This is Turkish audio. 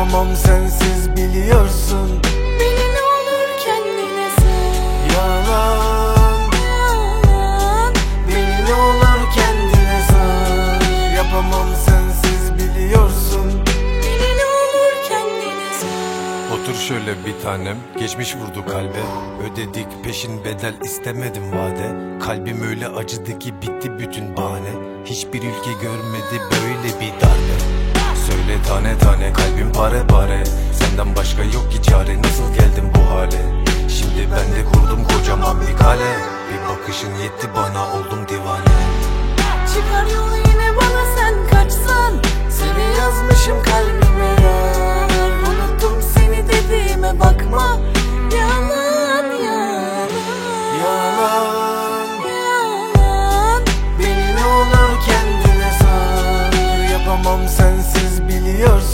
Yapamam sensiz biliyorsun. Beni ne olur kendine sar. Yalan, Yalan. beni ne olur kendine sar. Yapamam sensiz biliyorsun. Beni ne olur kendine sar. Otur şöyle bir tanem, geçmiş vurdu kalbe. Ödedik peşin bedel, istemedim vade. Kalbim öyle acıdı ki bitti bütün bahane. Hiçbir ülke görmedi böyle bir darbe. Söyle tane tane, kalbim pare pare. Senden başka yok ki çare, nasıl geldim bu hale? Şimdi ben de kurdum kocaman bir kale. Bir bakışın yetti bana, oldum divane. Çıkar yolu yine bana sen kaçsan. Seni yazmışım kalbime yar. Unuttum seni dediğime bakma. Yalan yalan. Yalan, Yalan. beni ne olur kendine sar. Yapamam sensiz biliyorsun.